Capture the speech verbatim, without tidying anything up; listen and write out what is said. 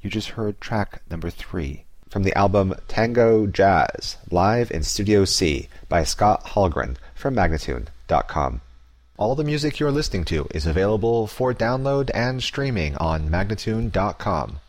You just heard track number three from the album Tango Jazz, live in Studio C by Scott Hallgren from Magnatune dot com. All the music you're listening to is available for download and streaming on Magnatune dot com.